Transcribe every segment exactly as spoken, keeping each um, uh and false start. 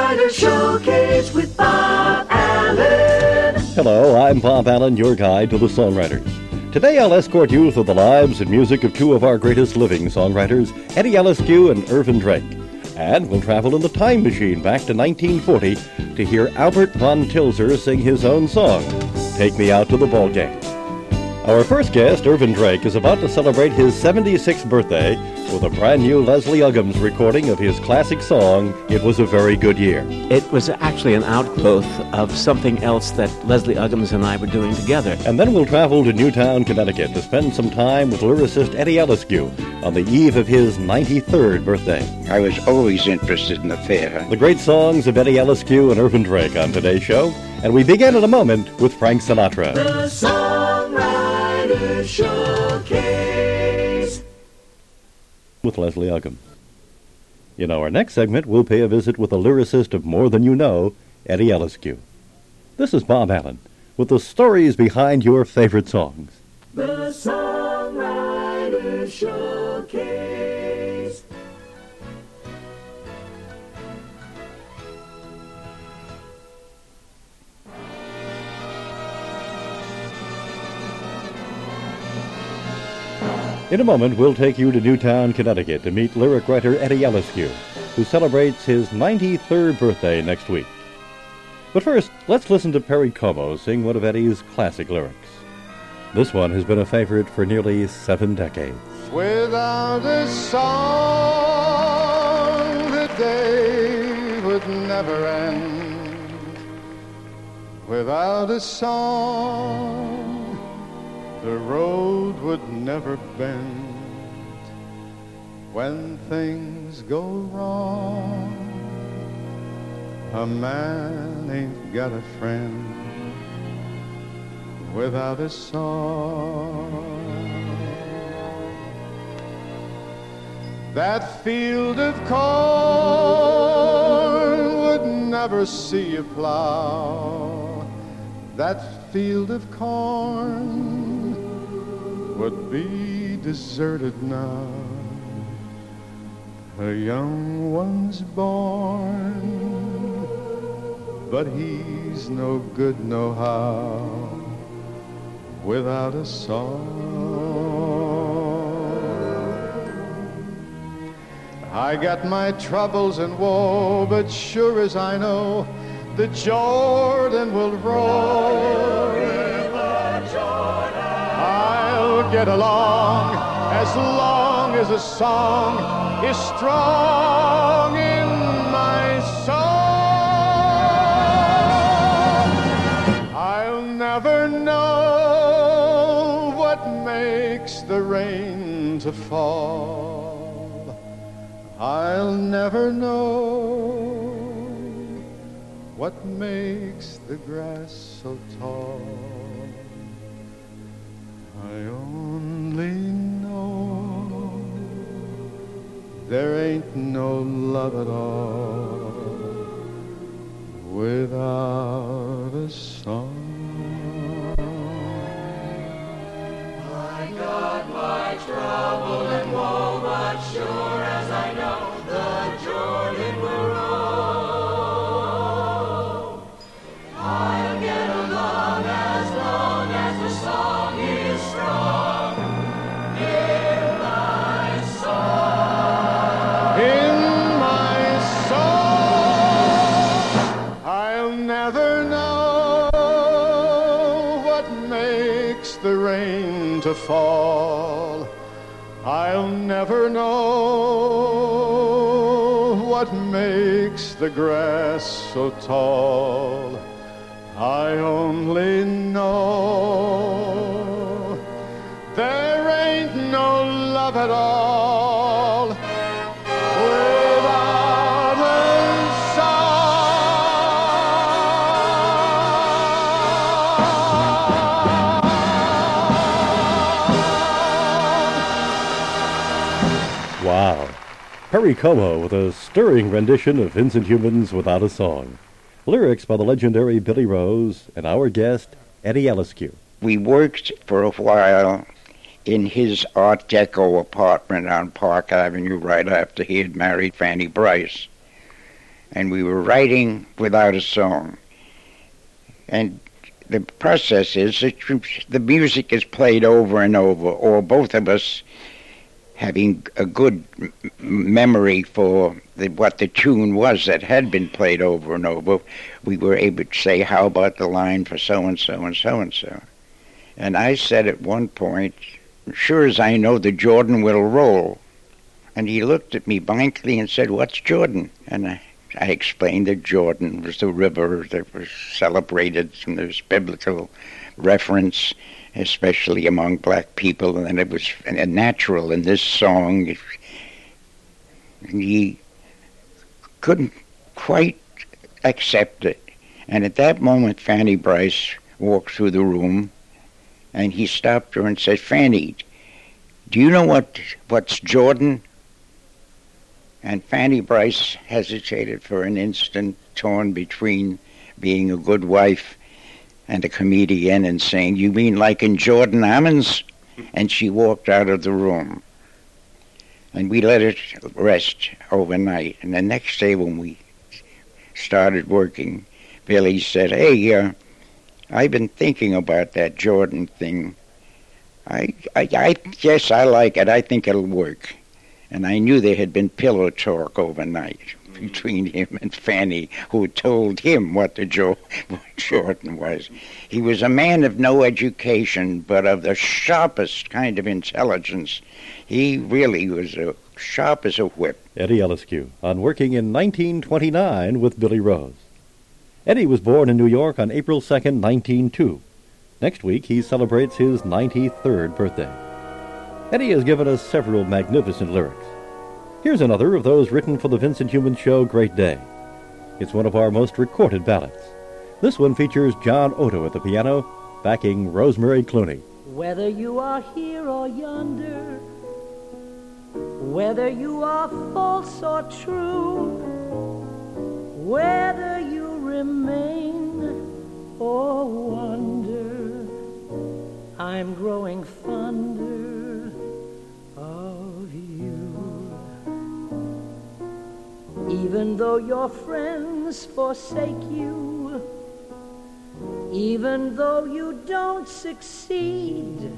Songwriter Showcase with Bob Allen. Hello, I'm Bob Allen, your guide to the songwriters. Today I'll escort you through the lives and music of two of our greatest living songwriters, Eddie Eliscu and Irvin Drake. And we'll travel in the time machine back to nineteen forty to hear Albert von Tilzer sing his own song, Take Me Out to the Ball Game. Our first guest, Irvin Drake, is about to celebrate his seventy-sixth birthday with a brand new Leslie Uggams recording of his classic song, It Was a Very Good Year. It was actually an outgrowth of something else that Leslie Uggams and I were doing together. And then we'll travel to Newtown, Connecticut to spend some time with lyricist Eddie Eliscu on the eve of his ninety-third birthday. I was always interested in the theater. The great songs of Eddie Eliscu and Irvin Drake on today's show. And we begin in a moment with Frank Sinatra. The Songwriter Showcase with Leslie Uggams. In our next segment, we'll pay a visit with a lyricist of More Than You Know, Eddie Eliscu. This is Bob Allen with the stories behind your favorite songs. The Songwriter Showcase. In a moment, we'll take you to Newtown, Connecticut to meet lyric writer Eddie Eliscu, who celebrates his ninety-third birthday next week. But first, let's listen to Perry Como sing one of Eddie's classic lyrics. This one has been a favorite for nearly seven decades. Without a song, the day would never end. Without a song, the road would never bend. When things go wrong, a man ain't got a friend without a song. That field of corn would never see a plow. That field of corn would be deserted now. A young one's born, but he's no good no how without a song. I got my troubles and woe, but sure as I know, the Jordan will roll. I'll get along as long as a song is strong in my soul. I'll never know what makes the rain to fall. I'll never know what makes the grass so tall. I only know there ain't no love at all without a song. I got my trouble and woe, but sure as I know, the Jordan will roll. I'll get along as long as the song is strong in my soul. In my soul, I'll never know what makes the rain to fall. I'll never know what makes the grass so tall. I only know there ain't no love at all without a song. Wow. Perry Como with a stirring rendition of Vincent Heuman's Without a Song. Lyrics by the legendary Billy Rose and our guest, Eddie Eliscu. We worked for a while in his Art Deco apartment on Park Avenue right after he had married Fanny Bryce. and we were writing without a song. And the process is that the music is played over and over, or both of us having a good m- memory for the, what the tune was that had been played over and over, we were able to say, how about the line for so-and-so and so-and-so? And I said at one point, sure as I know the Jordan will roll. And he looked at me blankly and said, what's Jordan? And I, I explained that Jordan was the river that was celebrated from this biblical reference, especially among black people, and it was natural in this song. And he couldn't quite accept it. And at that moment, Fanny Brice walked through the room, and he stopped her and said, Fanny, do you know what what's Jordan? And Fanny Brice hesitated for an instant, torn between being a good wife and a comedian, and saying, you mean like in Jordan Ammons? And she walked out of the room. And we let it rest overnight. And the next day when we started working, Billy said, hey, uh, I've been thinking about that Jordan thing. I, I, I yes, I like it. I think it'll work. And I knew there had been pillow talk overnight between him and Fanny, who told him what the jo- what Jordan was. He was a man of no education, but of the sharpest kind of intelligence. He really was a sharp as a whip. Eddie Eliscu on working in nineteen twenty-nine with Billy Rose. Eddie was born in New York on April second, nineteen oh two. Next week, he celebrates his ninety-third birthday. Eddie has given us several magnificent lyrics. Here's another of those written for the Vincent Heumann Show Great Day. It's one of our most recorded ballads. This one features John Otto at the piano, backing Rosemary Clooney. Whether you are here or yonder, whether you are false or true, whether you remain or wander, I'm growing fonder of you. Even though your friends forsake you, even though you don't succeed,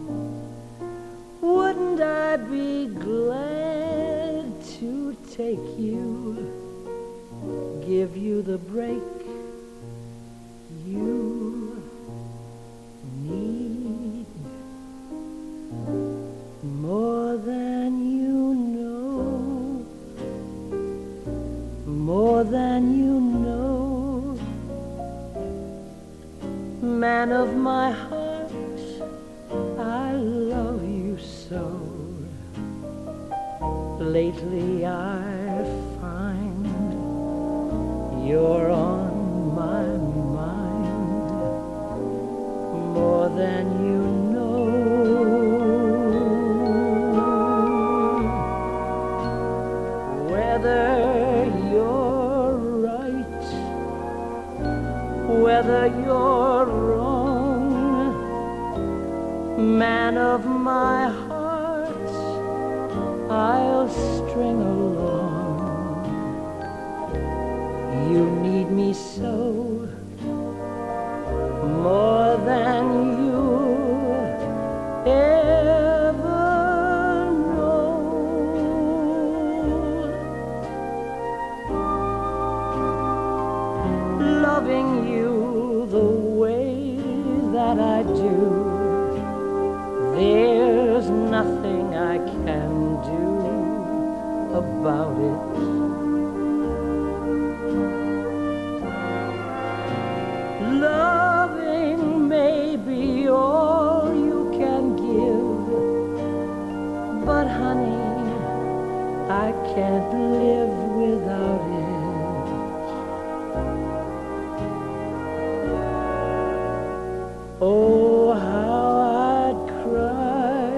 wouldn't I be glad to take you, give you the break you need, more than you know, more than you know, man of my heart, I love you so. Lately I find you're on my mind, more than you know. Whether you're right, whether you're wrong, man of my heart, I'll string along. You need me so, more than you ever know. Loving you the way that I do, there's nothing I can do about it. Loving may be all you can give, but honey, I can't live without it. Oh, how I'd cry,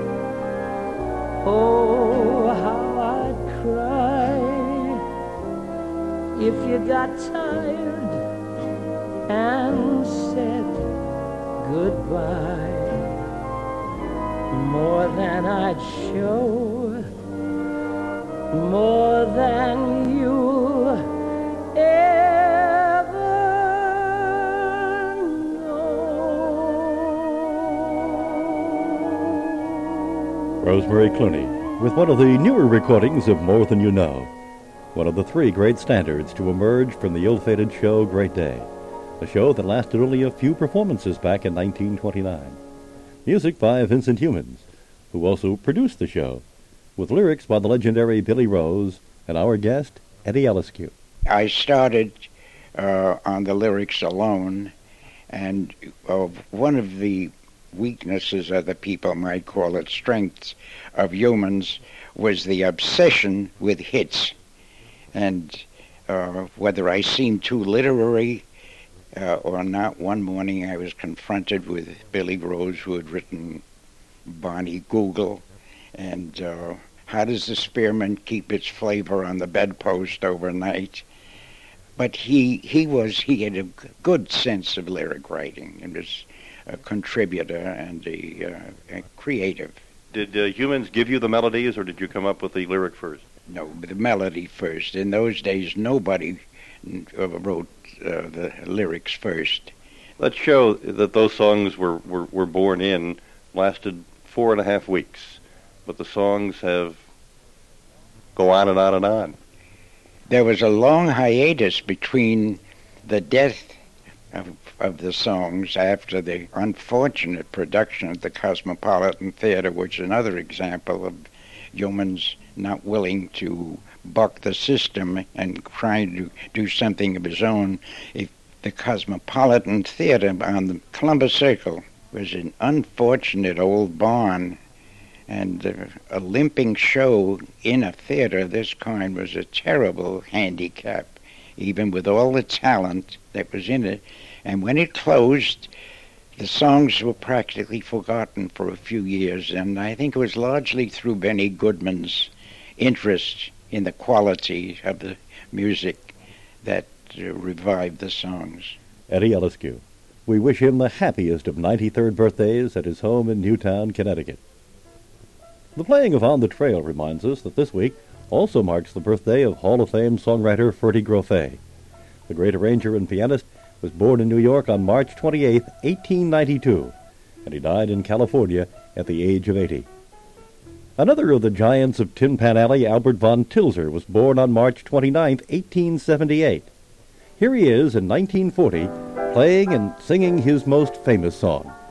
oh, how I'd cry if you got tired and said goodbye. More than I'd show, more than you'll Rosemary Clooney with one of the newer recordings of More Than You Know, one of the three great standards to emerge from the ill-fated show Great Day, a show that lasted only a few performances back in nineteen twenty-nine. Music by Vincent Humans, who also produced the show, with lyrics by the legendary Billy Rose and our guest, Eddie Eliscu. I started uh, on the lyrics alone, and uh, one of the weaknesses, other people might call it strengths, of Humans was the obsession with hits. And uh, whether I seemed too literary uh, or not, one morning I was confronted with Billy Rose, who had written Bonnie Google, and uh, How Does the Spearmint Keep Its Flavor on the Bedpost Overnight? But he he was he had a good sense of lyric writing and was a contributor and a, uh, a creative. Did uh, Humans give you the melodies, or did you come up with the lyric first? No, the melody first. In those days, nobody uh, wrote uh, the lyrics first. Let's show that those songs were, were, were born in, lasted four and a half weeks, but the songs have go on and on and on. There was a long hiatus between the death of, of the songs after the unfortunate production at the Cosmopolitan Theater, which is another example of Humans not willing to buck the system and trying to do something of his own. If the Cosmopolitan Theater on the Columbus Circle was an unfortunate old barn, and uh, a limping show in a theater of this kind was a terrible handicap, even with all the talent that was in it. And when it closed, the songs were practically forgotten for a few years, and I think it was largely through Benny Goodman's interest in the quality of the music that uh, revived the songs. Eddie Eliscu. We wish him the happiest of ninety-third birthdays at his home in Newtown, Connecticut. The playing of On the Trail reminds us that this week also marks the birthday of Hall of Fame songwriter Ferdy Grofé. The great arranger and pianist was born in New York on March twenty-eighth, eighteen ninety-two, and he died in California at the age of eighty. Another of the giants of Tin Pan Alley, Albert von Tilzer, was born on March twenty-ninth, eighteen seventy-eight. Here he is in nineteen forty, playing and singing his most famous song.